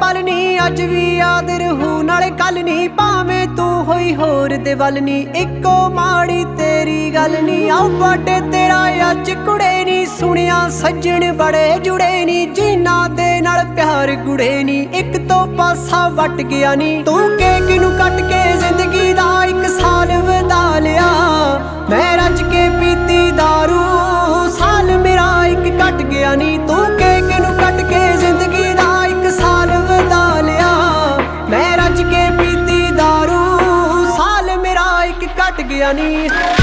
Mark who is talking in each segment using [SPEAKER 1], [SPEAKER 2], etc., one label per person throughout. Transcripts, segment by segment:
[SPEAKER 1] पल नी अज भी याद रहू नाले कल नी, भावें तू होई होर दे वल नी, इक्को माड़ी तेरी गल नी। आओ बर्थडे तेरा अज कुड़े नी, सुनिया सज्जन बड़े जुड़े नी, जिन्ना दे नाल प्यार गुड़े नी, एक तो पासा वट गया नी। तू केक नू कट के जिंदगी दा एक साल वधा लिया, मैं रज के पीती दारू साल मेरा एक कट गया नी। तू केक नू कट के जिंदगी दा एक साल वधा लिया, मैं रज के पीती दारू साल मेरा एक कट गया नी।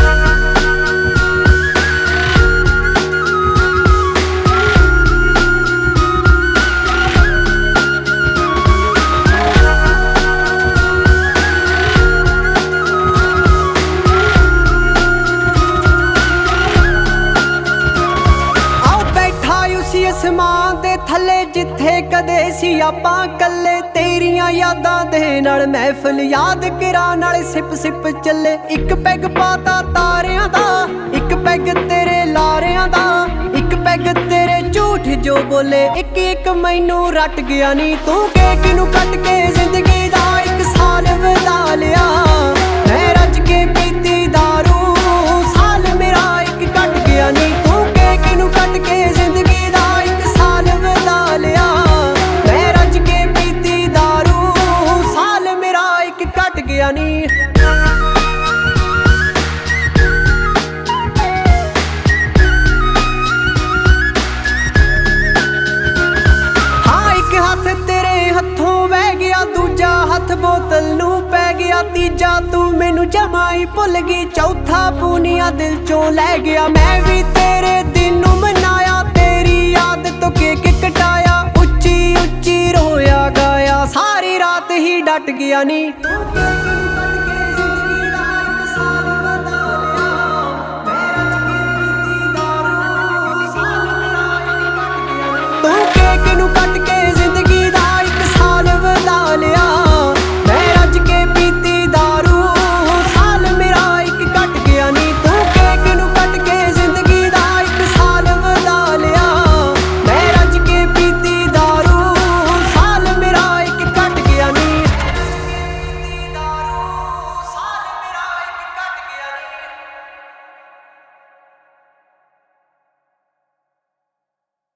[SPEAKER 1] आसमान दे थले जिथे कदे सी आपां कल्ले, तेरियां यादां दे नाल महफिल याद करा नाले सिप सिप चले। एक पैग पाता तारियां दा, एक पैग तेरे लारियां दा, एक पैग तेरे झूठ जो बोले, एक एक मैनू रट गया नी। तू केक नू कट के जिंदगी दा एक साल वधा लिया, मैं रज के पीती दारू साल मेरा एक कट गया नी। तू केक नू कट के जिंदगी नी। हाँ एक हाथ तेरे हथों बह गया, दूजा हाथ बोतल नू पै गया, तीजा तू मैनू जमा ही भुल गई, चौथा पूनिया दिल चों लै गया। मैं भी तेरे दिन नू मनाया, तेरी याद तो केक कटाया, उच्ची उच्ची रोया गाया, सारी रात ही डट गया नी।